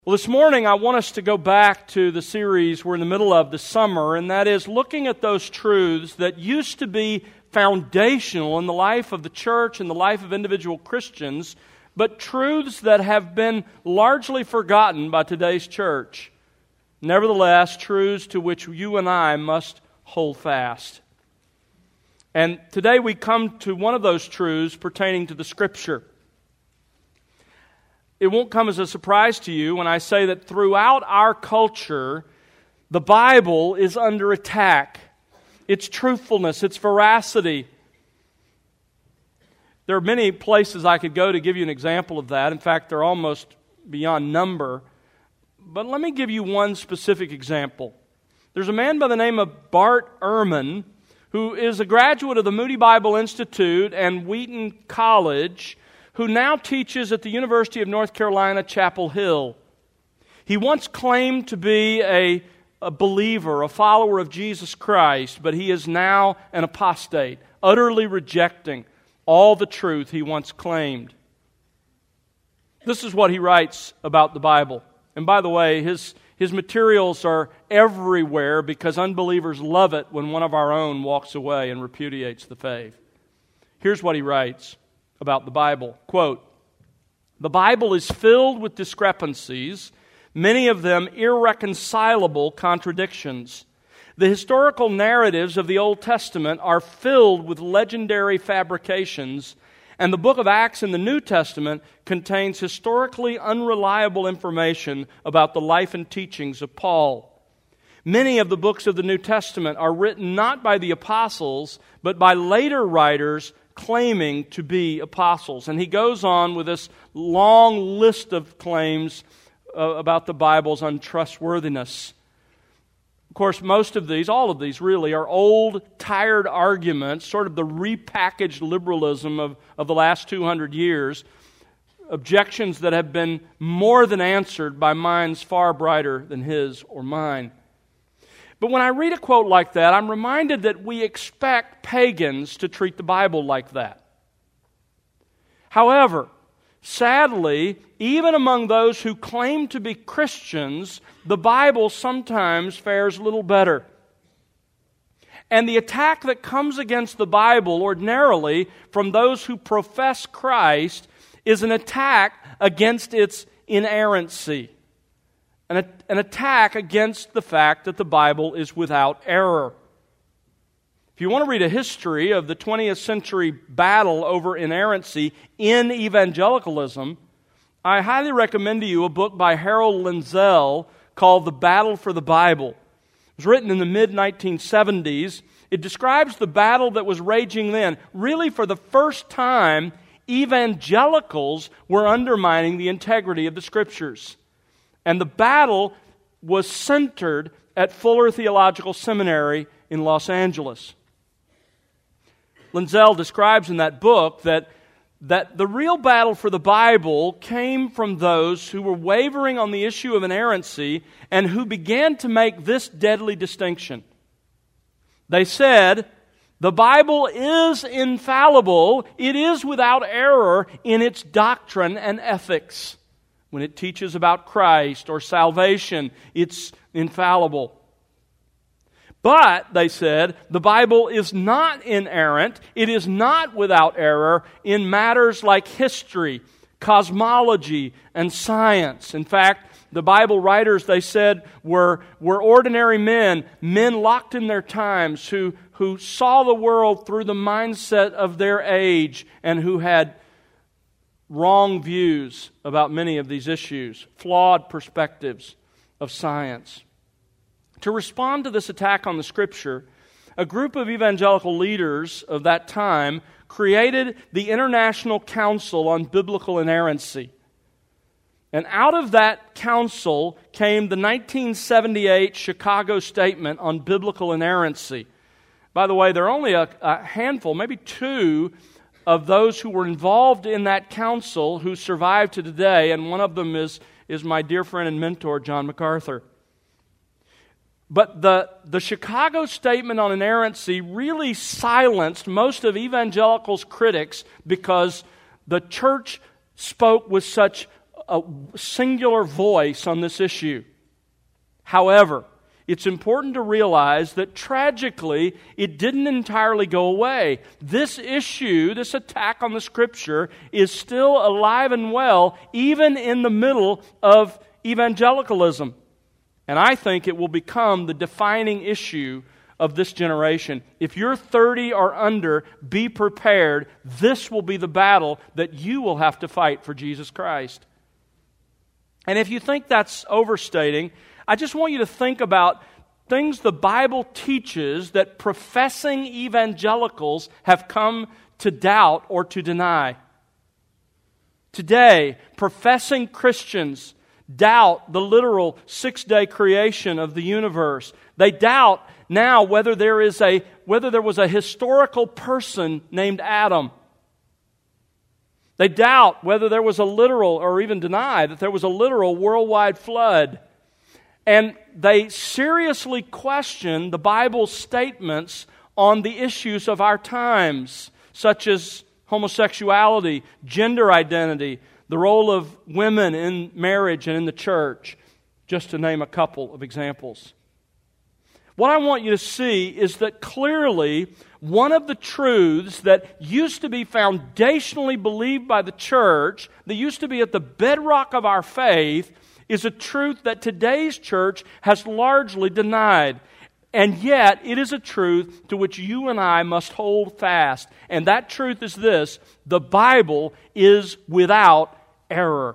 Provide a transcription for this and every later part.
Well, this morning I want us to go back to the series we're in the middle of this summer, and that is looking at those truths that used to be foundational in the life of the church and the life of individual Christians, but truths that have been largely forgotten by today's church. Nevertheless, truths to which you and I must hold fast. And today we come to one of those truths pertaining to the Scripture. It won't come as a surprise to you when I say that throughout our culture, the Bible is under attack. Its truthfulness, its veracity. There are many places I could go to give you an example of that. In fact, they're almost beyond number. But let me give you one specific example. There's a man by the name of Bart Ehrman, who is a graduate of the Moody Bible Institute and Wheaton College, who now teaches at the University of North Carolina, Chapel Hill. He once claimed to be a believer, a follower of Jesus Christ, but he is now an apostate, utterly rejecting all the truth he once claimed. This is what he writes about the Bible. And by the way, his materials are everywhere because unbelievers love it when one of our own walks away and repudiates the faith. Here's what he writes about the Bible. Quote, "The Bible is filled with discrepancies, many of them irreconcilable contradictions. The historical narratives of the Old Testament are filled with legendary fabrications, and the book of Acts in the New Testament contains historically unreliable information about the life and teachings of Paul. Many of the books of the New Testament are written not by the apostles, but by later writers claiming to be apostles." And he goes on with this long list of claims about the Bible's untrustworthiness. Of course, all of these really, are old, tired arguments, sort of the repackaged liberalism of the last 200 years, objections that have been more than answered by minds far brighter than his or mine. But when I read a quote like that, I'm reminded that we expect pagans to treat the Bible like that. However, sadly, even among those who claim to be Christians, the Bible sometimes fares little better. And the attack that comes against the Bible ordinarily from those who profess Christ is an attack against its inerrancy. An attack against the fact that the Bible is without error. If you want to read a history of the 20th century battle over inerrancy in evangelicalism, I highly recommend to you a book by Harold Lindsell called The Battle for the Bible. It was written in the mid-1970s. It describes the battle that was raging then. Really, for the first time, evangelicals were undermining the integrity of the Scriptures. And the battle was centered at Fuller Theological Seminary in Los Angeles. Lindsell describes in that book that the real battle for the Bible came from those who were wavering on the issue of inerrancy and who began to make this deadly distinction. They said, the Bible is infallible, it is without error in its doctrine and ethics. When it teaches about Christ or salvation, it's infallible. But, they said, the Bible is not inerrant, it is not without error in matters like history, cosmology, and science. In fact, the Bible writers, they said, were ordinary men locked in their times, who saw the world through the mindset of their age and who had wrong views about many of these issues, flawed perspectives of science. To respond to this attack on the Scripture, a group of evangelical leaders of that time created the International Council on Biblical Inerrancy. And out of that council came the 1978 Chicago Statement on Biblical Inerrancy. By the way, there are only a handful, maybe two, of those who were involved in that council who survive to today, and one of them is my dear friend and mentor, John MacArthur. But the Chicago Statement on Inerrancy really silenced most of evangelicals' critics because the church spoke with such a singular voice on this issue. However, it's important to realize that tragically, it didn't entirely go away. This issue, this attack on the Scripture, is still alive and well, even in the middle of evangelicalism. And I think it will become the defining issue of this generation. If you're 30 or under, be prepared. This will be the battle that you will have to fight for Jesus Christ. And if you think that's overstating, I just want you to think about things the Bible teaches that professing evangelicals have come to doubt or to deny. Today, professing Christians doubt the literal 6-day creation of the universe. They doubt now whether there was a historical person named Adam. They doubt whether there was a literal, or even deny that there was a literal worldwide flood. And they seriously question the Bible's statements on the issues of our times, such as homosexuality, gender identity, the role of women in marriage and in the church, just to name a couple of examples. What I want you to see is that clearly one of the truths that used to be foundationally believed by the church, that used to be at the bedrock of our faith, is a truth that today's church has largely denied. And yet, it is a truth to which you and I must hold fast. And that truth is this: the Bible is without error.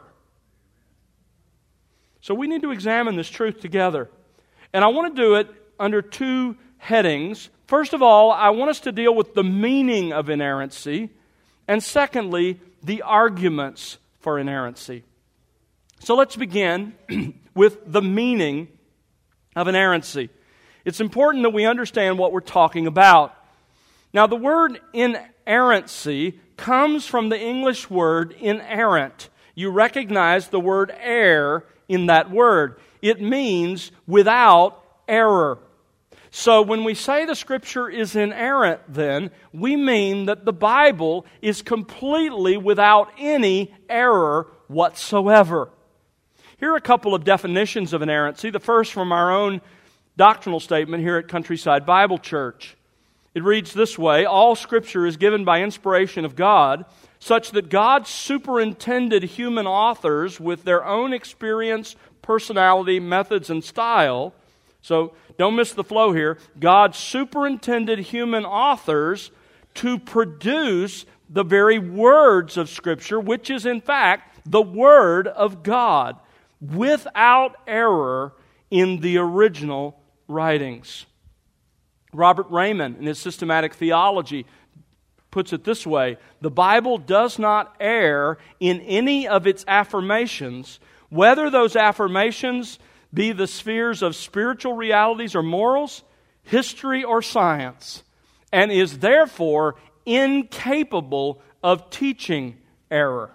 So we need to examine this truth together. And I want to do it under two headings. First of all, I want us to deal with the meaning of inerrancy. And secondly, the arguments for inerrancy. So let's begin with the meaning of inerrancy. It's important that we understand what we're talking about. Now, the word inerrancy comes from the English word inerrant. You recognize the word err in that word. It means without error. So when we say the Scripture is inerrant, then, we mean that the Bible is completely without any error whatsoever. Here are a couple of definitions of inerrancy. The first from our own doctrinal statement here at Countryside Bible Church. It reads this way: all Scripture is given by inspiration of God, such that God superintended human authors with their own experience, personality, methods, and style. So don't miss the flow here. God superintended human authors to produce the very words of Scripture, which is in fact the Word of God, without error in the original writings. Robert Raymond, in his Systematic Theology, puts it this way: the Bible does not err in any of its affirmations, whether those affirmations be the spheres of spiritual realities or morals, history or science, and is therefore incapable of teaching error.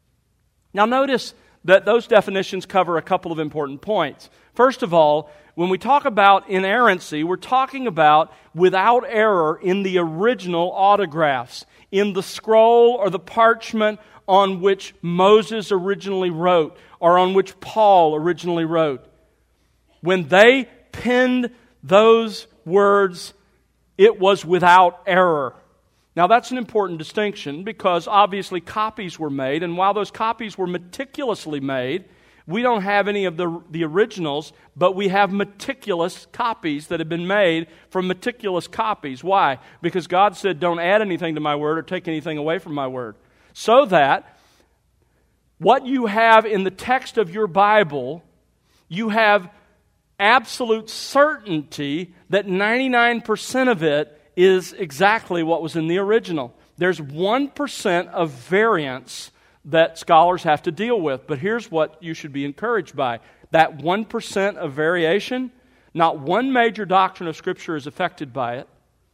Now notice that those definitions cover a couple of important points. First of all, when we talk about inerrancy, we're talking about without error in the original autographs, in the scroll or the parchment on which Moses originally wrote, or on which Paul originally wrote. When they penned those words, it was without error. Now that's an important distinction, because obviously copies were made, and while those copies were meticulously made, we don't have any of the originals, but we have meticulous copies that have been made from meticulous copies. Why? Because God said, don't add anything to my word or take anything away from my word. So that what you have in the text of your Bible, you have absolute certainty that 99% of it is exactly what was in the original. There's 1% of variance that scholars have to deal with. But here's what you should be encouraged by. That 1% of variation, not one major doctrine of Scripture is affected by it.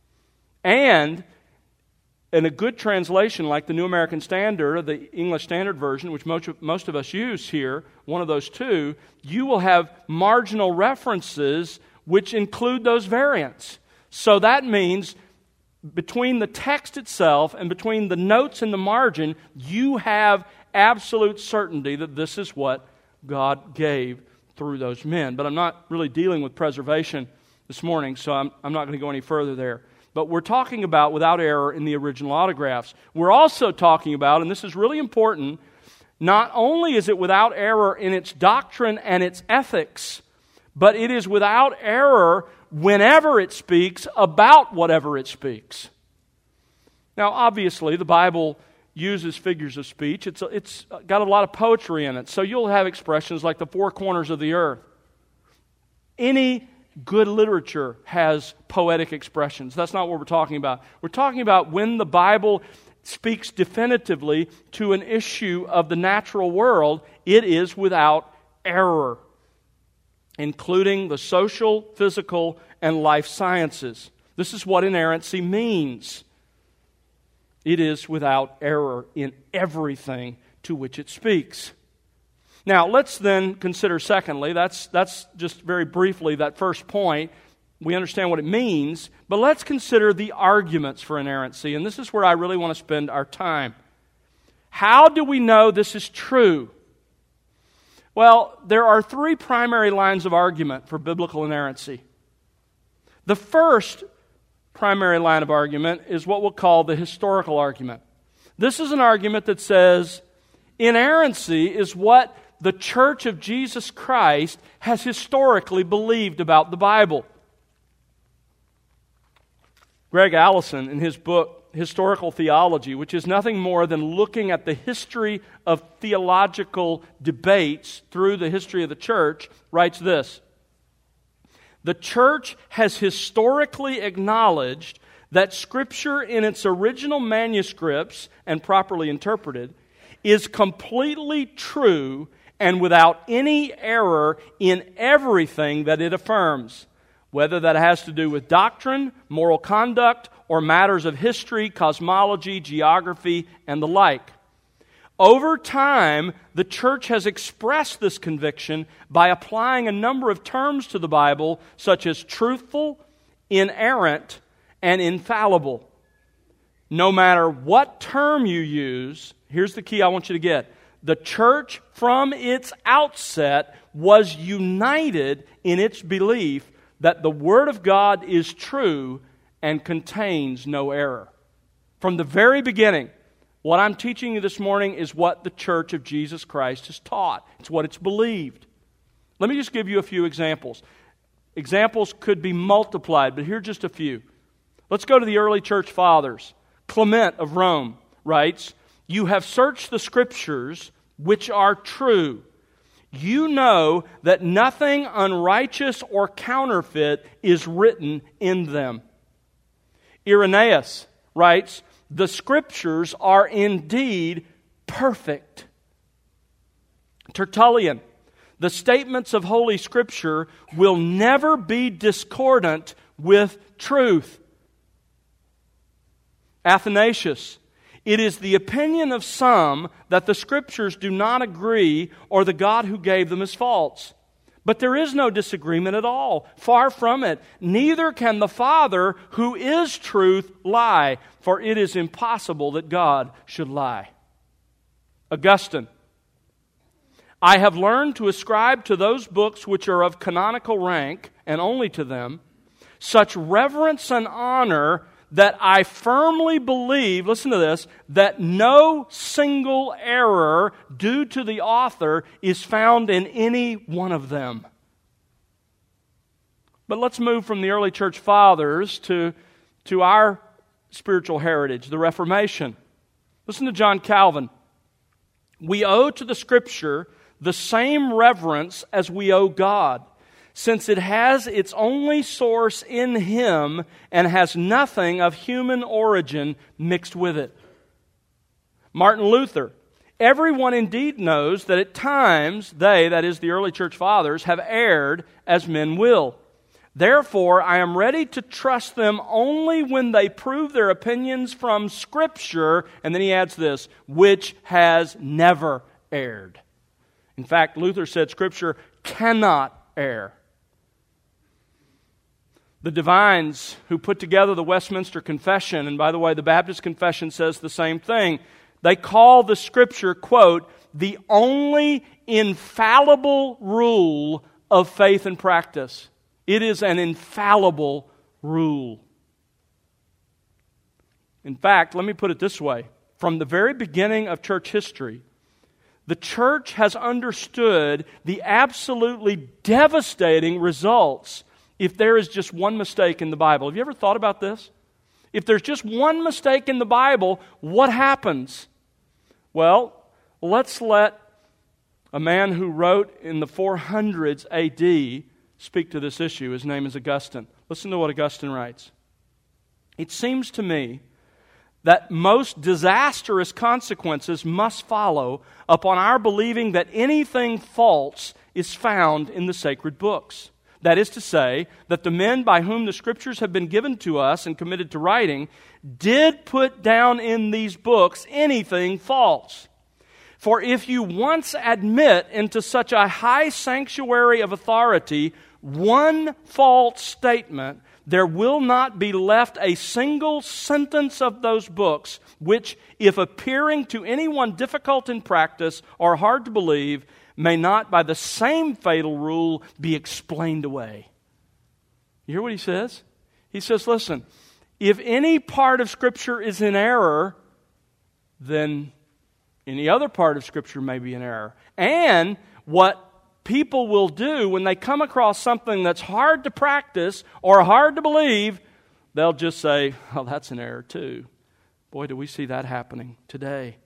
And in a good translation like the New American Standard or the English Standard Version, which most of us use here, one of those two, you will have marginal references which include those variants. So that means between the text itself and between the notes in the margin, you have absolute certainty that this is what God gave through those men. But I'm not really dealing with preservation this morning, so I'm not going to go any further there. But we're talking about without error in the original autographs. We're also talking about, and this is really important, not only is it without error in its doctrine and its ethics, but it is without error whenever it speaks about whatever it speaks. Now, obviously, the Bible uses figures of speech. It's got a lot of poetry in it. So you'll have expressions like the four corners of the earth. Any good literature has poetic expressions. That's not what we're talking about. We're talking about when the Bible speaks definitively to an issue of the natural world, it is without error, including the social, physical, and life sciences. This is what inerrancy means. It is without error in everything to which it speaks. Now, let's then consider secondly, that's just very briefly that first point. We understand what it means, but let's consider the arguments for inerrancy, and this is where I really want to spend our time. How do we know this is true? Well, there are three primary lines of argument for biblical inerrancy. The first primary line of argument is what we'll call the historical argument. This is an argument that says inerrancy is what the Church of Jesus Christ has historically believed about the Bible. Greg Allison, in his book, Historical Theology, which is nothing more than looking at the history of theological debates through the history of the church, writes this: the church has historically acknowledged that Scripture in its original manuscripts, and properly interpreted, is completely true and without any error in everything that it affirms, whether that has to do with doctrine, moral conduct, or matters of history, cosmology, geography, and the like. Over time, the church has expressed this conviction by applying a number of terms to the Bible, such as truthful, inerrant, and infallible. No matter what term you use, here's the key I want you to get. The church, from its outset, was united in its belief that the Word of God is true and contains no error. From the very beginning, what I'm teaching you this morning is what the Church of Jesus Christ has taught. It's what it's believed. Let me just give you a few examples. Examples could be multiplied, but here are just a few. Let's go to the early church fathers. Clement of Rome writes, "You have searched the Scriptures, which are true. You know that nothing unrighteous or counterfeit is written in them." Irenaeus writes, "The Scriptures are indeed perfect." Tertullian, "The statements of Holy Scripture will never be discordant with truth." Athanasius, "It is the opinion of some that the Scriptures do not agree or the God who gave them is false. But there is no disagreement at all. Far from it. Neither can the Father, who is truth, lie, for it is impossible that God should lie." Augustine, "I have learned to ascribe to those books which are of canonical rank, and only to them, such reverence and honor that I firmly believe," listen to this, "that no single error due to the author is found in any one of them." But let's move from the early church fathers to our spiritual heritage, the Reformation. Listen to John Calvin. "We owe to the Scripture the same reverence as we owe God, since it has its only source in Him and has nothing of human origin mixed with it." Martin Luther, "Everyone indeed knows that at times they," that is the early church fathers, "have erred as men will. Therefore, I am ready to trust them only when they prove their opinions from Scripture," and then he adds this, "which has never erred." In fact, Luther said Scripture cannot err. The divines who put together the Westminster Confession, and by the way, the Baptist Confession says the same thing, They call the Scripture, quote, the only infallible rule of faith and practice. It is an infallible rule. In fact, let me put it this way. From the very beginning of church history, the church has understood the absolutely devastating results if there is just one mistake in the Bible. Have you ever thought about this? If there's just one mistake in the Bible, what happens? Well, let's let a man who wrote in the 400s AD speak to this issue. His name is Augustine. Listen to what Augustine writes. It seems to me that most disastrous consequences must follow upon our believing that anything false is found in the sacred books. That is to say, that the men by whom the Scriptures have been given to us and committed to writing did put down in these books anything false. For if you once admit into such a high sanctuary of authority one false statement, there will not be left a single sentence of those books which, if appearing to anyone difficult in practice or hard to believe, may not by the same fatal rule be explained away. You hear what he says? He says, listen, if any part of Scripture is in error, then any other part of Scripture may be in error. And what people will do when they come across something that's hard to practice or hard to believe, they'll just say, oh, that's an error too. Boy, do we see that happening today.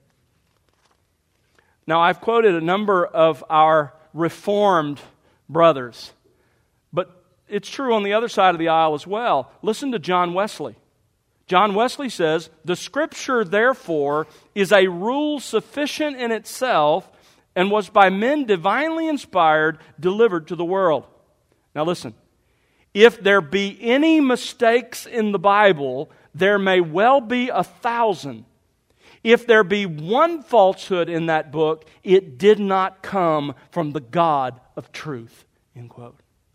Now, I've quoted a number of our Reformed brothers, but it's true on the other side of the aisle as well. Listen to John Wesley. John Wesley says, the Scripture, therefore, is a rule sufficient in itself and was by men divinely inspired, delivered to the world. Now listen, if there be any mistakes in the Bible, there may well be 1,000. If there be one falsehood in that book, it did not come from the God of truth. End quote.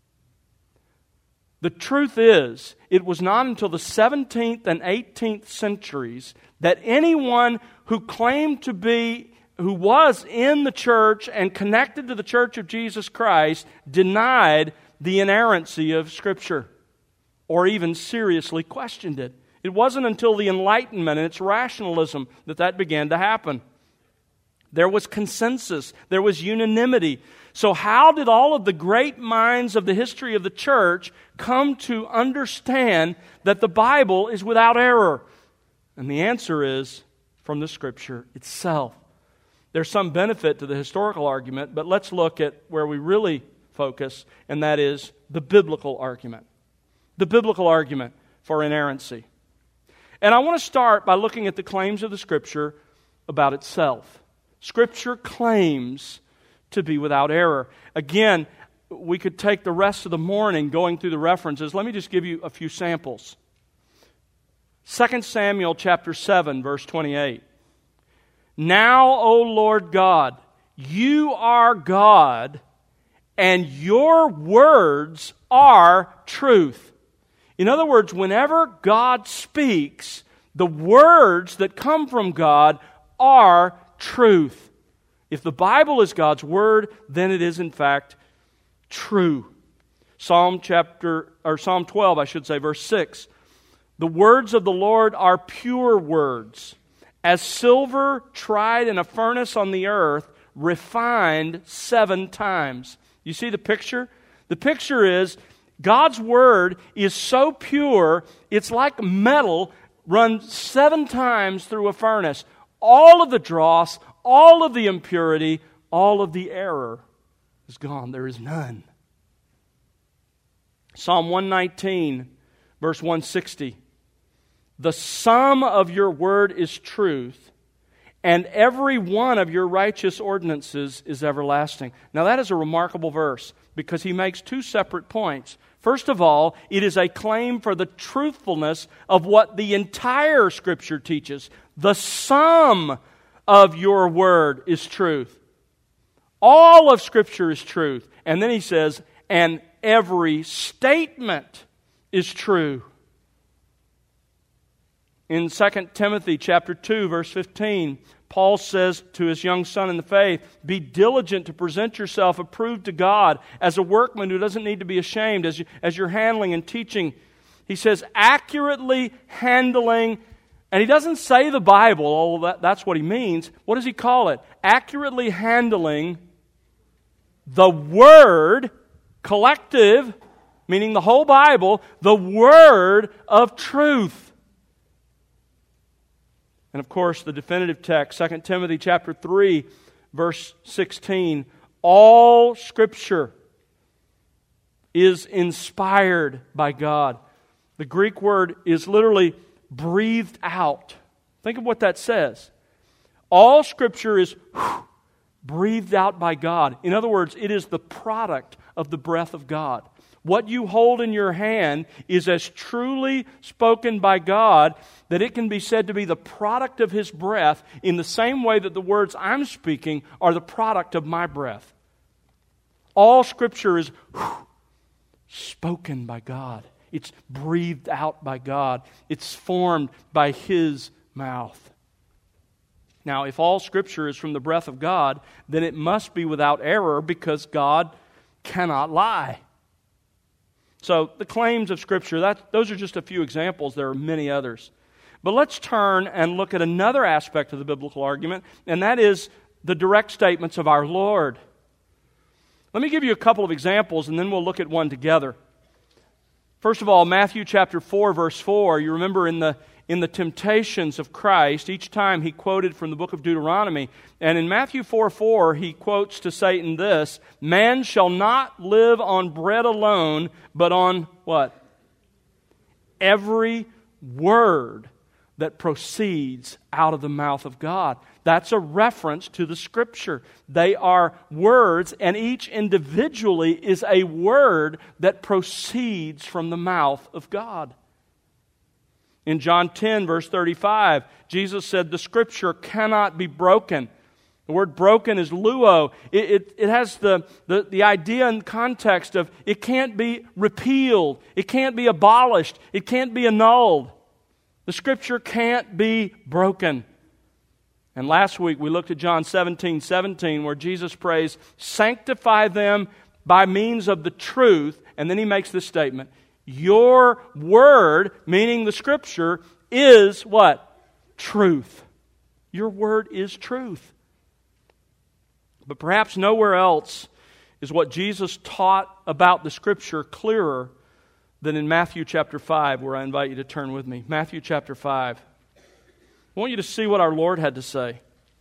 The truth is, it was not until the 17th and 18th centuries that anyone who claimed to be, who was in the church and connected to the Church of Jesus Christ, denied the inerrancy of Scripture or even seriously questioned it. It wasn't until the Enlightenment and its rationalism that began to happen. There was consensus. There was unanimity. So how did all of the great minds of the history of the church come to understand that the Bible is without error? And the answer is from the Scripture itself. There's some benefit to the historical argument, but let's look at where we really focus, and that is the biblical argument. The biblical argument for inerrancy. And I want to start by looking at the claims of the Scripture about itself. Scripture claims to be without error. Again, we could take the rest of the morning going through the references. Let me just give you a few samples. 2 Samuel chapter 7, verse 28. Now, O Lord God, you are God, and your words are truth. In other words, whenever God speaks, the words that come from God are truth. If the Bible is God's Word, then it is in fact true. Psalm 12, verse 6. The words of the Lord are pure words, as silver tried in a furnace on the earth, refined 7 times. You see the picture? The picture is God's Word is so pure, it's like metal run 7 times through a furnace. All of the dross, all of the impurity, all of the error is gone. There is none. Psalm 119, verse 160. The sum of your word is truth, and every one of your righteous ordinances is everlasting. Now that is a remarkable verse because he makes 2 separate points. First of all, it is a claim for the truthfulness of what the entire Scripture teaches. The sum of your word is truth. All of Scripture is truth. And then he says, and every statement is true. In 2 Timothy chapter 2, verse 15, Paul says to his young son in the faith, be diligent to present yourself approved to God as a workman who doesn't need to be ashamed as you're handling and teaching. He says, accurately handling, and he doesn't say the Bible, although that's what he means. What does he call it? Accurately handling the Word, collective, meaning the whole Bible, the Word of truth. And of course, the definitive text, 2 Timothy chapter 3, verse 16, all Scripture is inspired by God. The Greek word is literally breathed out. Think of what that says. All Scripture is breathed out by God. In other words, it is the product of the breath of God. What you hold in your hand is as truly spoken by God that it can be said to be the product of His breath in the same way that the words I'm speaking are the product of my breath. All Scripture is spoken by God. It's breathed out by God. It's formed by His mouth. Now, if all Scripture is from the breath of God, then it must be without error because God cannot lie. So the claims of Scripture, those are just a few examples. There are many others. But let's turn and look at another aspect of the biblical argument, and that is the direct statements of our Lord. Let me give you a couple of examples, and then we'll look at one together. First of all, Matthew chapter 4, verse 4. You remember in the temptations of Christ, each time He quoted from the book of Deuteronomy. And in Matthew 4:4, He quotes to Satan this, man shall not live on bread alone, but on what? Every word that proceeds out of the mouth of God. That's a reference to the Scripture. They are words, and each individually is a word that proceeds from the mouth of God. In John 10, verse 35, Jesus said, the Scripture cannot be broken. The word broken is luo. It has the idea and context of it can't be repealed. It can't be abolished. It can't be annulled. The Scripture can't be broken. And last week we looked at John 17:17, where Jesus prays, sanctify them by means of the truth. And then He makes this statement, your word, meaning the Scripture, is what? Truth. Your word is truth. But perhaps nowhere else is what Jesus taught about the Scripture clearer than in Matthew chapter 5, where I invite you to turn with me. Matthew chapter 5. I want you to see what our Lord had to say.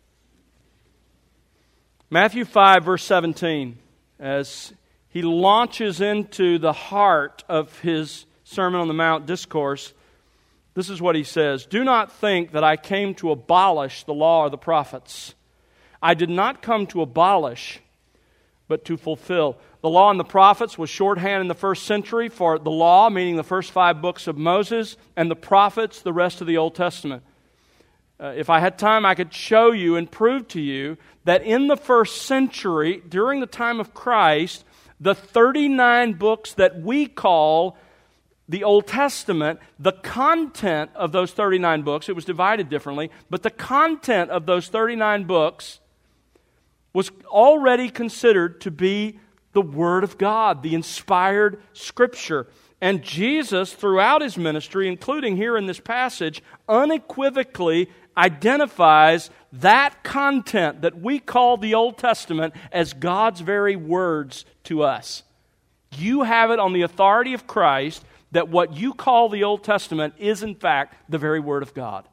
Matthew 5, verse 17, as He launches into the heart of His Sermon on the Mount discourse, this is what He says, do not think that I came to abolish the law or the prophets. I did not come to abolish, but to fulfill. The law and the prophets was shorthand in the first century for the law, meaning the first 5 books of Moses, and the prophets, the rest of the Old Testament. If I had time, I could show you and prove to you that in the first century, during the time of Christ, the 39 books that we call the Old Testament, the content of those 39 books, it was divided differently, but the content of those 39 books was already considered to be the Word of God, the inspired Scripture. And Jesus, throughout His ministry, including here in this passage, unequivocally identifies that content that we call the Old Testament as God's very words to us. You have it on the authority of Christ that what you call the Old Testament is in fact the very Word of God.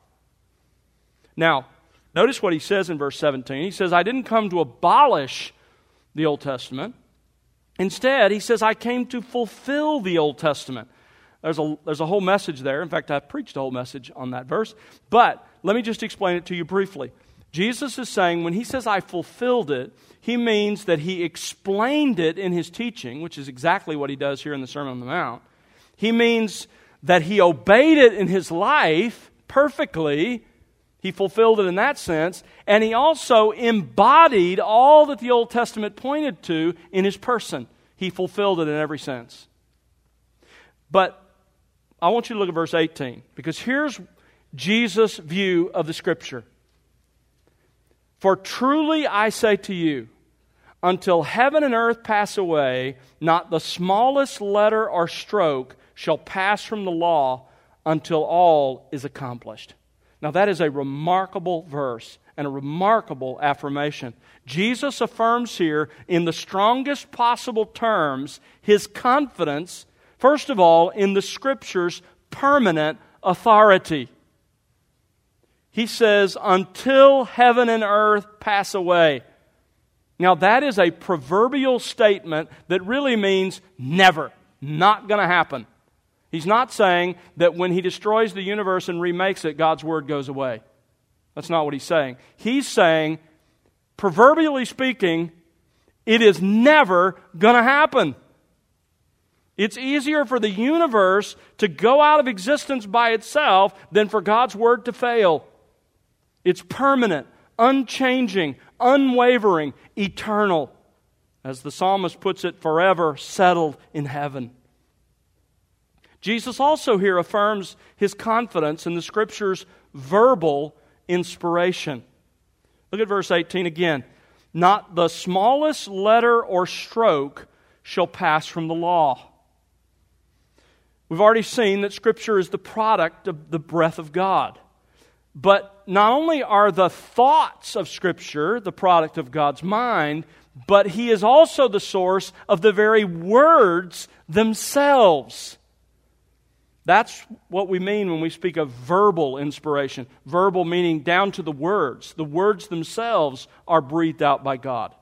Now, notice what He says in verse 17. He says, I didn't come to abolish the Old Testament. Instead, He says, I came to fulfill the Old Testament. There's a whole message there. In fact, I preached a whole message on that verse. But let me just explain it to you briefly. Jesus is saying when He says, I fulfilled it, He means that He explained it in His teaching, which is exactly what He does here in the Sermon on the Mount. He means that He obeyed it in His life perfectly. He fulfilled it in that sense. And He also embodied all that the Old Testament pointed to in His person. He fulfilled it in every sense. But I want you to look at verse 18, because here's Jesus' view of the Scripture. For truly I say to you, until heaven and earth pass away, not the smallest letter or stroke shall pass from the law until all is accomplished. Now that is a remarkable verse and a remarkable affirmation. Jesus affirms here in the strongest possible terms His confidence, first of all, in the Scripture's permanent authority. He says, until heaven and earth pass away. Now that is a proverbial statement that really means never, not going to happen. He's not saying that when He destroys the universe and remakes it, God's Word goes away. That's not what He's saying. He's saying, proverbially speaking, it is never going to happen. It's easier for the universe to go out of existence by itself than for God's Word to fail. It's permanent, unchanging, unwavering, eternal. As the psalmist puts it, forever settled in heaven. Jesus also here affirms His confidence in the Scripture's verbal inspiration. Look at verse 18 again. Not the smallest letter or stroke shall pass from the law. We've already seen that Scripture is the product of the breath of God. But not only are the thoughts of Scripture the product of God's mind, but He is also the source of the very words themselves. That's what we mean when we speak of verbal inspiration. Verbal meaning down to the words. The words themselves are breathed out by God.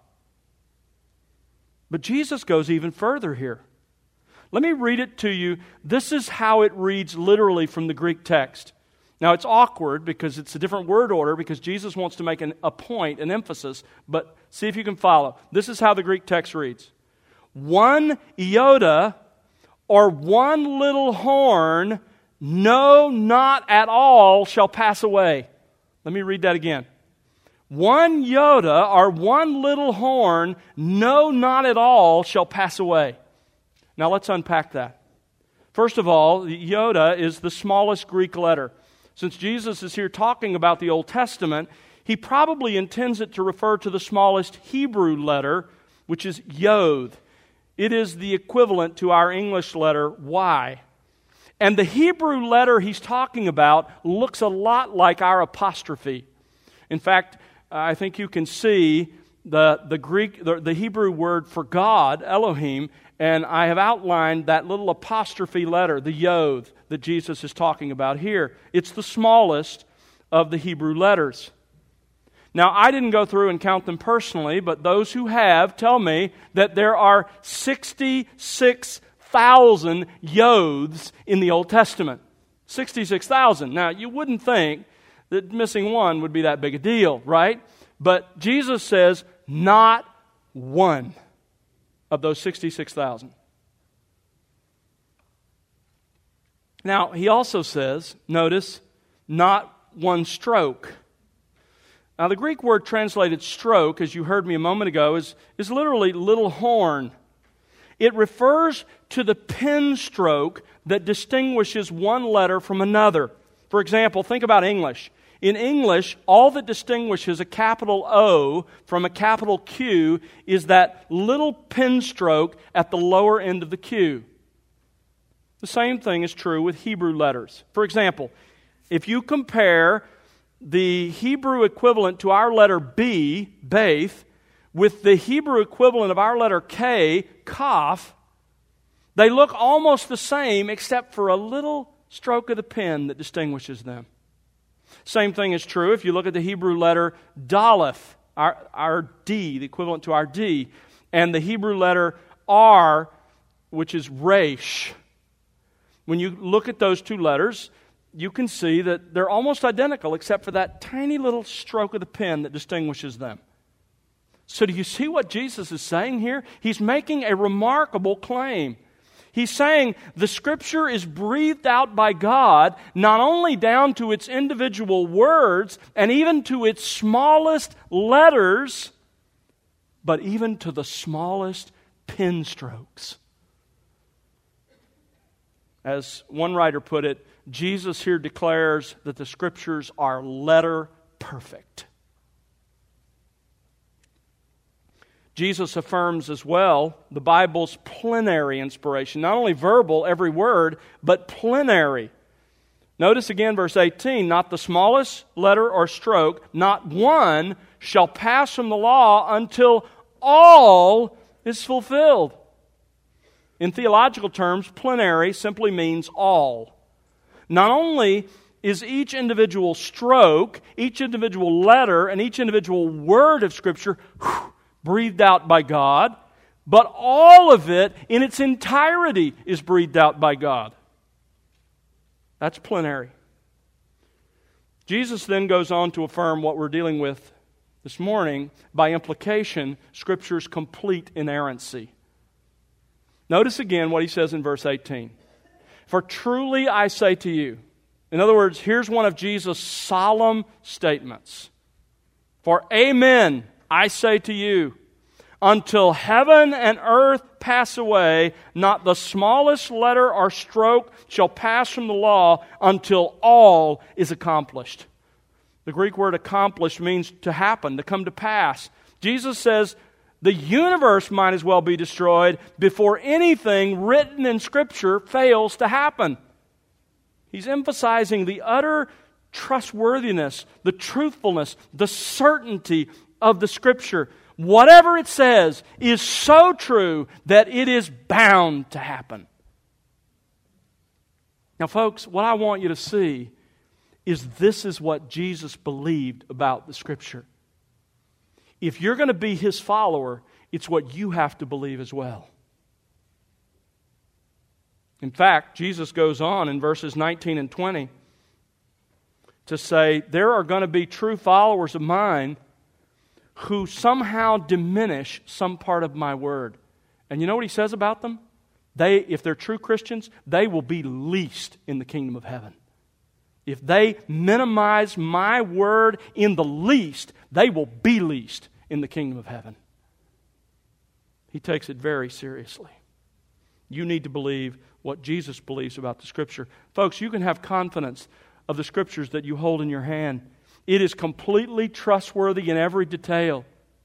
But Jesus goes even further here. Let me read it to you. This is how it reads literally from the Greek text. Now it's awkward because it's a different word order because Jesus wants to make a point, an emphasis, but see if you can follow. This is how the Greek text reads. One iota or one little horn, no, not at all, shall pass away. Let me read that again. One iota or one little horn, no, not at all, shall pass away. Now let's unpack that. First of all, the iota is the smallest Greek letter. Since Jesus is here talking about the Old Testament, He probably intends it to refer to the smallest Hebrew letter, which is yod. It is the equivalent to our English letter Y. And the Hebrew letter He's talking about looks a lot like our apostrophe. In fact, I think you can see the Hebrew word for God, Elohim, and I have outlined that little apostrophe letter, the yod, that Jesus is talking about here. It's the smallest of the Hebrew letters. Now, I didn't go through and count them personally, but those who have tell me that there are 66,000 yods in the Old Testament. 66,000. Now, you wouldn't think that missing one would be that big a deal, right? But Jesus says, not one of those 66,000. Now, He also says, notice, not one stroke. Now, the Greek word translated stroke, as you heard me a moment ago, is literally little horn. It refers to the pen stroke that distinguishes one letter from another. For example, think about English. In English, all that distinguishes a capital O from a capital Q is that little pen stroke at the lower end of the Q. The same thing is true with Hebrew letters. For example, if you compare the Hebrew equivalent to our letter B, Baith, with the Hebrew equivalent of our letter K, Kaf, they look almost the same except for a little stroke of the pen that distinguishes them. Same thing is true if you look at the Hebrew letter Daleth, our D, the equivalent to our D, and the Hebrew letter R, which is Resh. When you look at those two letters, you can see that they're almost identical except for that tiny little stroke of the pen that distinguishes them. So do you see what Jesus is saying here? He's making a remarkable claim. He's saying the Scripture is breathed out by God not only down to its individual words and even to its smallest letters, but even to the smallest pen strokes. As one writer put it, Jesus here declares that the Scriptures are letter perfect. Jesus affirms as well the Bible's plenary inspiration. Not only verbal, every word, but plenary. Notice again verse 18, not the smallest letter or stroke, not one shall pass from the law until all is fulfilled. In theological terms, plenary simply means all. Not only is each individual stroke, each individual letter, and each individual word of Scripture breathed out by God, but all of it in its entirety is breathed out by God. That's plenary. Jesus then goes on to affirm what we're dealing with this morning, by implication, Scripture's complete inerrancy. Notice again what he says in verse 18. For truly I say to you, in other words, here's one of Jesus' solemn statements. For amen, I say to you, until heaven and earth pass away, not the smallest letter or stroke shall pass from the law until all is accomplished. The Greek word accomplished means to happen, to come to pass. Jesus says the universe might as well be destroyed before anything written in Scripture fails to happen. He's emphasizing the utter trustworthiness, the truthfulness, the certainty of the Scripture. Whatever it says is so true that it is bound to happen. Now, folks, what I want you to see is this is what Jesus believed about the Scripture. If you're going to be His follower, it's what you have to believe as well. In fact, Jesus goes on in verses 19 and 20 to say, there are going to be true followers of mine who somehow diminish some part of my word. And you know what he says about them? If they're true Christians, they will be least in the kingdom of heaven. If they minimize my word in the least, they will be least in the kingdom of heaven. He takes it very seriously. You need to believe what Jesus believes about the Scripture. Folks, you can have confidence of the Scriptures that you hold in your hand. It is completely trustworthy in every detail.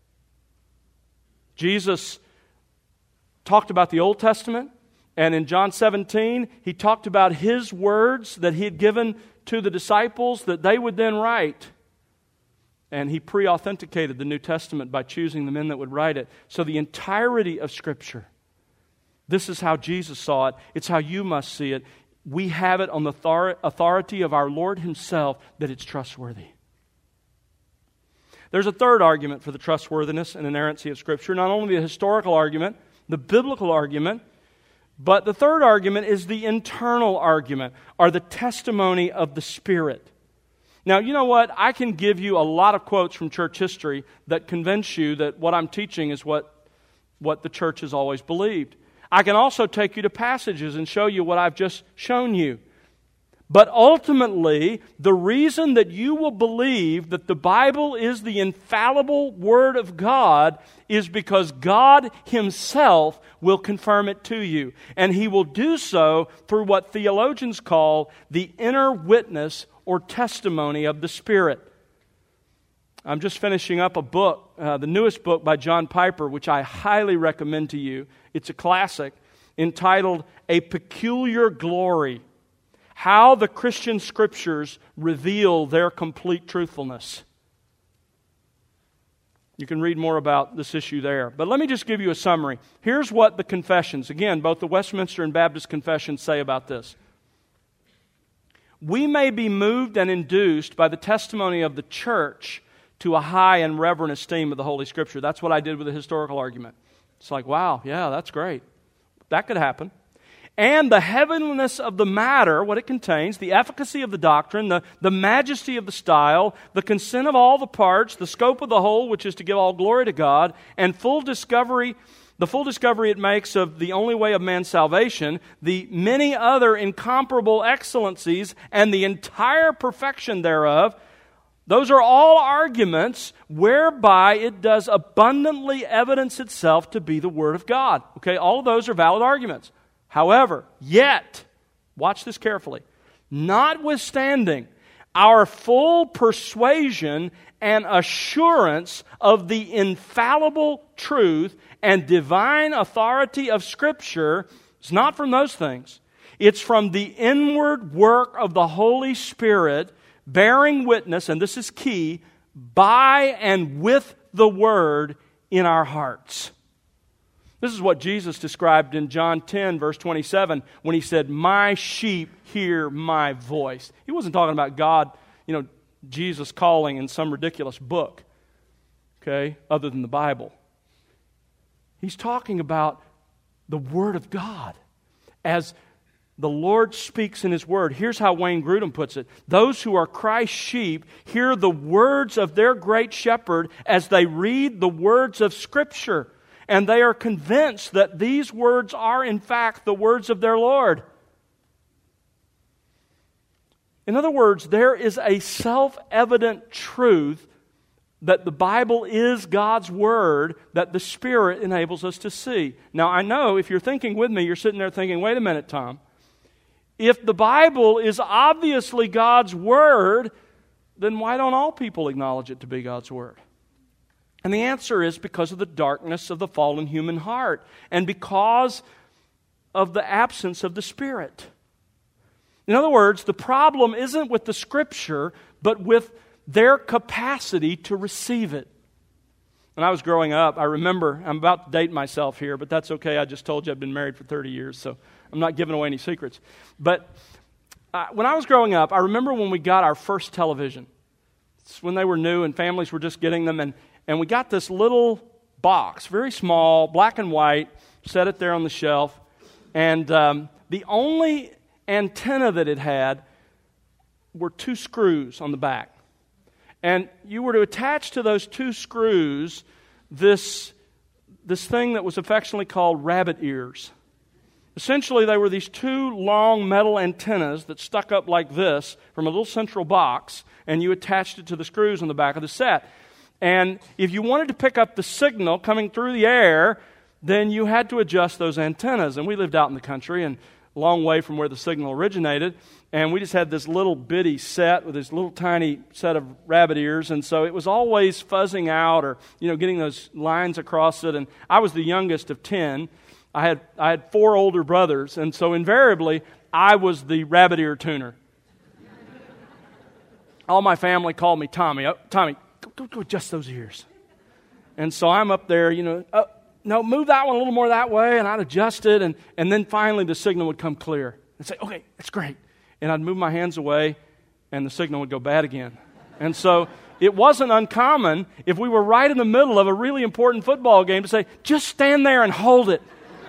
Jesus talked about the Old Testament, and in John 17, He talked about His words that He had given to the disciples that they would then write. And He pre-authenticated the New Testament by choosing the men that would write it. So the entirety of Scripture, this is how Jesus saw it. It's how you must see it. We have it on the authority of our Lord Himself that it's trustworthy. There's a third argument for the trustworthiness and inerrancy of Scripture. Not only the historical argument, the biblical argument, but the third argument is the internal argument, or the testimony of the Spirit. Now, you know what? I can give you a lot of quotes from church history that convince you that what I'm teaching is what the church has always believed. I can also take you to passages and show you what I've just shown you. But ultimately, the reason that you will believe that the Bible is the infallible Word of God is because God Himself will confirm it to you. And He will do so through what theologians call the inner witness or testimony of the Spirit. I'm just finishing up a book, the newest book by John Piper, which I highly recommend to you. It's a classic entitled A Peculiar Glory: How the Christian Scriptures Reveal Their Complete Truthfulness. You can read more about this issue there. But let me just give you a summary. Here's what the confessions, again, both the Westminster and Baptist confessions say about this. We may be moved and induced by the testimony of the church to a high and reverent esteem of the Holy Scripture. That's what I did with the historical argument. It's like, wow, yeah, that's great. That could happen. And the heavenliness of the matter, what it contains, the efficacy of the doctrine, the majesty of the style, the consent of all the parts, the scope of the whole, which is to give all glory to God, and the full discovery it makes of the only way of man's salvation, the many other incomparable excellencies, and the entire perfection thereof. Those are all arguments whereby it does abundantly evidence itself to be the Word of God. Okay, all of those are valid arguments. However, yet, watch this carefully, notwithstanding, our full persuasion and assurance of the infallible truth and divine authority of Scripture is not from those things. It's from the inward work of the Holy Spirit bearing witness, and this is key, by and with the Word in our hearts. This is what Jesus described in John 10, verse 27, when He said, "My sheep hear my voice." He wasn't talking about God, Jesus calling in some ridiculous book, okay, other than the Bible. He's talking about the Word of God. As the Lord speaks in His Word, here's how Wayne Grudem puts it: those who are Christ's sheep hear the words of their great shepherd as they read the words of Scripture, and they are convinced that these words are in fact the words of their Lord. In other words, there is a self-evident truth that the Bible is God's Word that the Spirit enables us to see. Now, I know if you're thinking with me, you're sitting there thinking, wait a minute, Tom. If the Bible is obviously God's Word, then why don't all people acknowledge it to be God's Word? And the answer is because of the darkness of the fallen human heart and because of the absence of the Spirit. In other words, the problem isn't with the Scripture, but with their capacity to receive it. When I was growing up, I remember, I'm about to date myself here, but that's okay. I just told you I've been married for 30 years, so I'm not giving away any secrets. But when I was growing up, I remember when we got our first television. It's when they were new and families were just getting them, and we got this little box, very small, black and white, set it there on the shelf, and the only antenna that it had were 2 screws on the back. And you were to attach to those 2 screws this thing that was affectionately called rabbit ears. Essentially, they were these 2 long metal antennas that stuck up like this from a little central box, and you attached it to the screws on the back of the set. And if you wanted to pick up the signal coming through the air, then you had to adjust those antennas. And we lived out in the country and a long way from where the signal originated, and we just had this little bitty set with this little tiny set of rabbit ears, and so it was always fuzzing out or getting those lines across it. And I was the youngest of 10. I had 4 older brothers, and so invariably I was the rabbit ear tuner. All my family called me Tommy. Oh, Tommy, go adjust those ears. And so I'm up there, no, move that one a little more that way, and I'd adjust it, and then finally the signal would come clear. I'd say, okay, that's great. And I'd move my hands away, and the signal would go bad again. And so it wasn't uncommon, if we were right in the middle of a really important football game, to say, just stand there and hold it.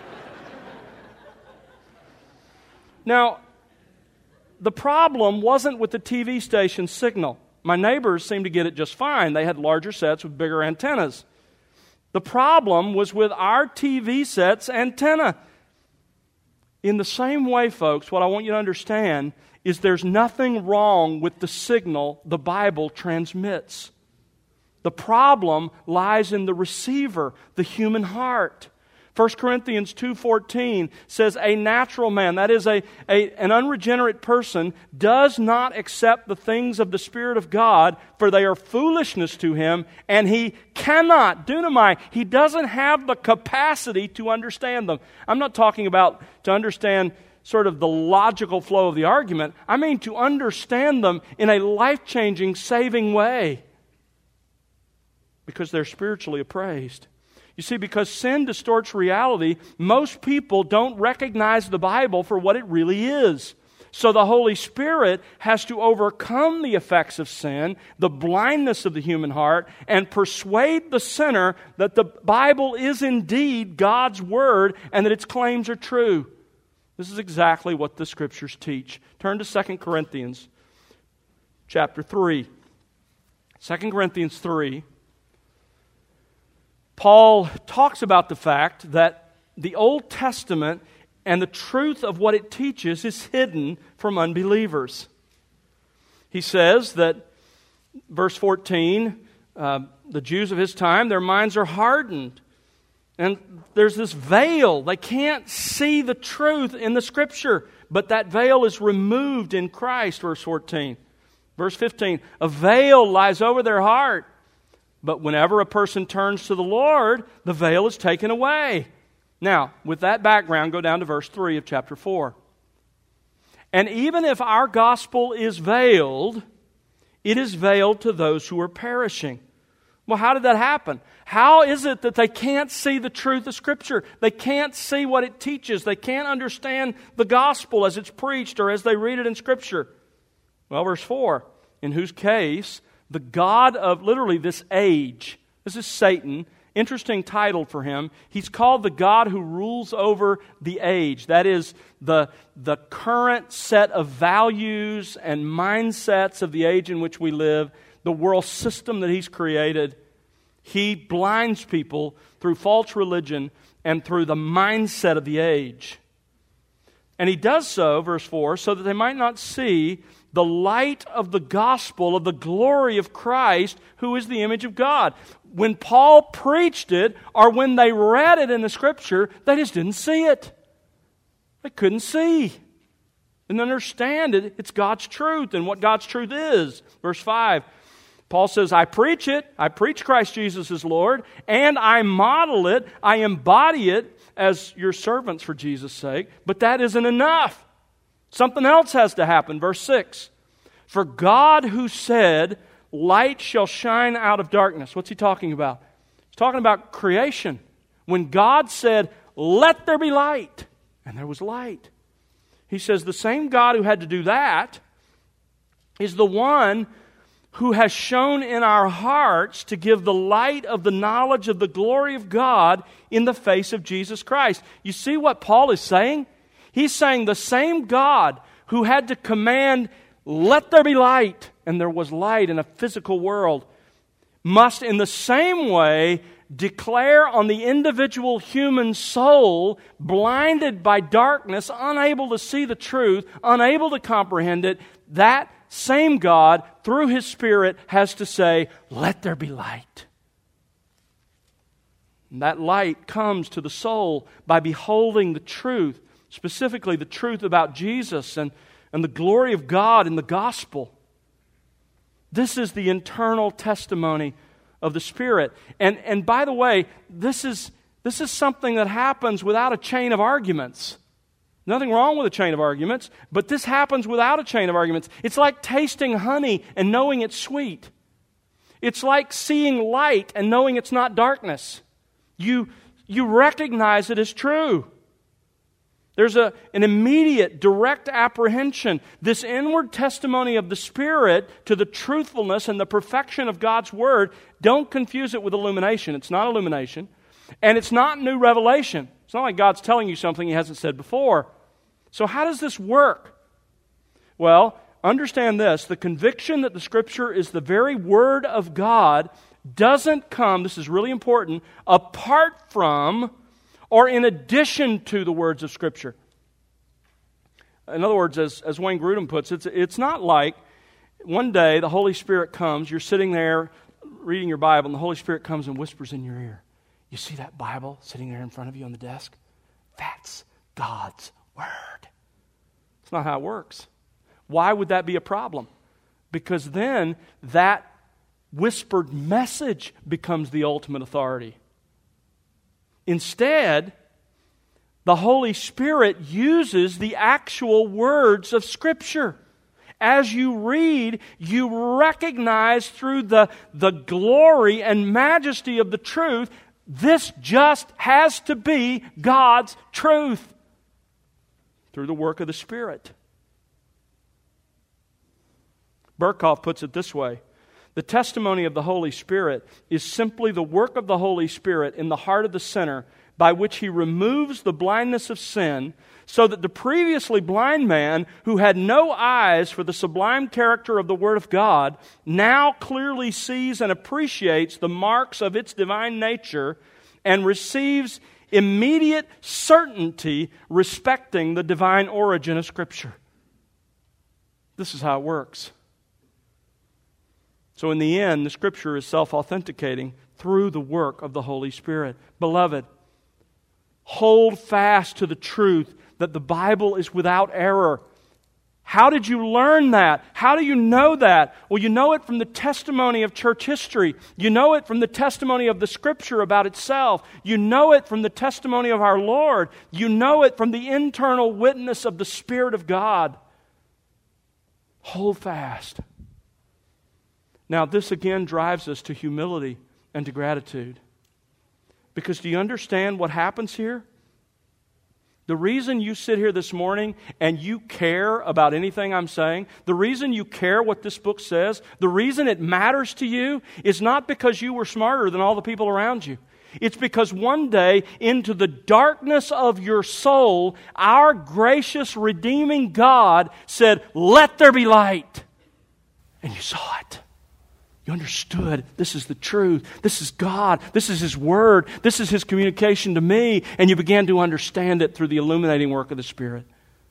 Now, the problem wasn't with the TV station signal. My neighbors seemed to get it just fine. They had larger sets with bigger antennas. The problem was with our TV set's antenna. In the same way, folks, what I want you to understand is there's nothing wrong with the signal the Bible transmits. The problem lies in the receiver, the human heart. 1 Corinthians 2:14 says, a natural man, that is an unregenerate person, does not accept the things of the Spirit of God, for they are foolishness to him, and he cannot, dunamai, he doesn't have the capacity to understand them. I'm not talking about to understand sort of the logical flow of the argument. I mean to understand them in a life-changing, saving way, because they're spiritually appraised. You see, because sin distorts reality, most people don't recognize the Bible for what it really is. So the Holy Spirit has to overcome the effects of sin, the blindness of the human heart, and persuade the sinner that the Bible is indeed God's Word and that its claims are true. This is exactly what the Scriptures teach. Turn to 2 Corinthians chapter 3. 2 Corinthians 3. Paul talks about the fact that the Old Testament and the truth of what it teaches is hidden from unbelievers. He says that, verse 14, the Jews of his time, their minds are hardened. And there's this veil. They can't see the truth in the Scripture, but that veil is removed in Christ, verse 14. Verse 15, a veil lies over their heart. But whenever a person turns to the Lord, the veil is taken away. Now, with that background, go down to verse 3 of chapter 4. And even if our gospel is veiled, it is veiled to those who are perishing. Well, how did that happen? How is it that they can't see the truth of Scripture? They can't see what it teaches. They can't understand the gospel as it's preached or as they read it in Scripture. Well, verse 4, in whose case the God of literally this age, this is Satan, interesting title for him. He's called the God who rules over the age. That is the current set of values and mindsets of the age in which we live, the world system that He's created. He blinds people through false religion and through the mindset of the age. And He does so, verse 4, so that they might not see the light of the gospel of the glory of Christ, who is the image of God. When Paul preached it, or when they read it in the Scripture, they just didn't see it. They couldn't see. Didn't understand it. It's God's truth and what God's truth is. Verse 5, Paul says, I preach it. I preach Christ Jesus as Lord, and I model it. I embody it as your servants for Jesus' sake. But that isn't enough. Something else has to happen. Verse 6, for God who said, light shall shine out of darkness. What's He talking about? He's talking about creation. When God said, let there be light, and there was light. He says the same God who had to do that is the one who has shown in our hearts to give the light of the knowledge of the glory of God in the face of Jesus Christ. You see what Paul is saying? He's saying the same God who had to command, let there be light, and there was light in a physical world, must in the same way declare on the individual human soul, blinded by darkness, unable to see the truth, unable to comprehend it, that same God, through His Spirit, has to say, let there be light. And that light comes to the soul by beholding the truth, specifically the truth about Jesus and the glory of God in the gospel. This is the internal testimony of the Spirit. And by the way, this is something that happens without a chain of arguments. Nothing wrong with a chain of arguments, but this happens without a chain of arguments. It's like tasting honey and knowing it's sweet. It's like seeing light and knowing it's not darkness. You recognize it as true. There's an immediate, direct apprehension. This inward testimony of the Spirit to the truthfulness and the perfection of God's Word, don't confuse it with illumination. It's not illumination. And it's not new revelation. It's not like God's telling you something He hasn't said before. So how does this work? Well, understand this. The conviction that the Scripture is the very Word of God doesn't come, this is really important, apart from or in addition to the words of Scripture. In other words, as Wayne Grudem puts it, it's not like one day the Holy Spirit comes, you're sitting there reading your Bible, and the Holy Spirit comes and whispers in your ear, you see that Bible sitting there in front of you on the desk? That's God's Word. It's not how it works. Why would that be a problem? Because then that whispered message becomes the ultimate authority. Instead, the Holy Spirit uses the actual words of Scripture. As you read, you recognize through the glory and majesty of the truth, this just has to be God's truth through the work of the Spirit. Berkhoff puts it this way. The testimony of the Holy Spirit is simply the work of the Holy Spirit in the heart of the sinner by which He removes the blindness of sin so that the previously blind man who had no eyes for the sublime character of the Word of God now clearly sees and appreciates the marks of its divine nature and receives immediate certainty respecting the divine origin of Scripture. This is how it works. So in the end, the Scripture is self-authenticating through the work of the Holy Spirit. Beloved, hold fast to the truth that the Bible is without error. How did you learn that? How do you know that? Well, you know it from the testimony of church history. You know it from the testimony of the Scripture about itself. You know it from the testimony of our Lord. You know it from the internal witness of the Spirit of God. Hold fast. Now, this again drives us to humility and to gratitude. Because do you understand what happens here? The reason you sit here this morning and you care about anything I'm saying, the reason you care what this book says, the reason it matters to you is not because you were smarter than all the people around you. It's because one day, into the darkness of your soul, our gracious, redeeming God said, "Let there be light." And you saw it. You understood, this is the truth. This is God. This is His Word. This is His communication to me. And you began to understand it through the illuminating work of the Spirit.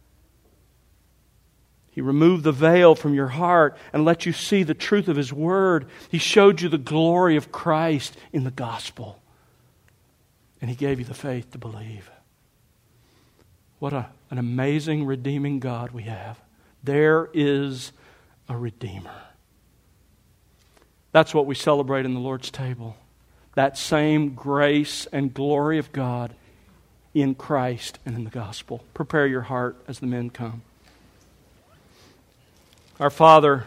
He removed the veil from your heart and let you see the truth of His Word. He showed you the glory of Christ in the gospel. And He gave you the faith to believe. What an amazing, redeeming God we have. There is a Redeemer. That's what we celebrate in the Lord's table. That same grace and glory of God in Christ and in the gospel. Prepare your heart as the men come. Our Father,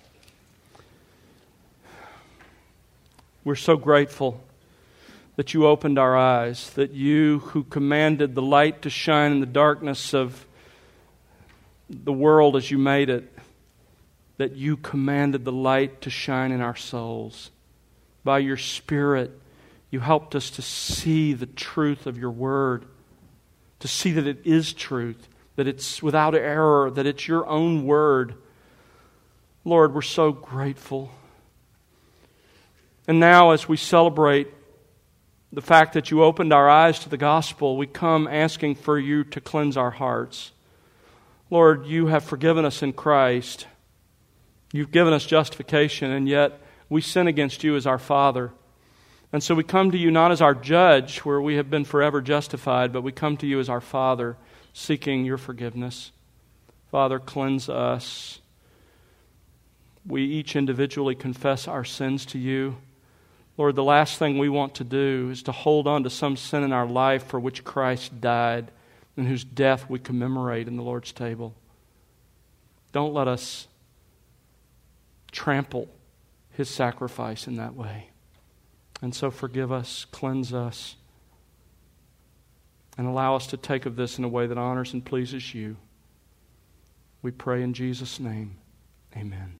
we're so grateful that You opened our eyes, that You who commanded the light to shine in the darkness of the world as You made it, that You commanded the light to shine in our souls. By Your Spirit, You helped us to see the truth of Your Word, to see that it is truth, that it's without error, that it's Your own Word. Lord, we're so grateful. And now as we celebrate the fact that You opened our eyes to the gospel, we come asking for You to cleanse our hearts. Lord, You have forgiven us in Christ. You've given us justification, and yet we sin against You as our Father. And so we come to You not as our judge, where we have been forever justified, but we come to You as our Father, seeking Your forgiveness. Father, cleanse us. We each individually confess our sins to You. Lord, the last thing we want to do is to hold on to some sin in our life for which Christ died, and whose death we commemorate in the Lord's table. Don't let us trample His sacrifice in that way. And so forgive us, cleanse us, and allow us to take of this in a way that honors and pleases You. We pray in Jesus' name. Amen.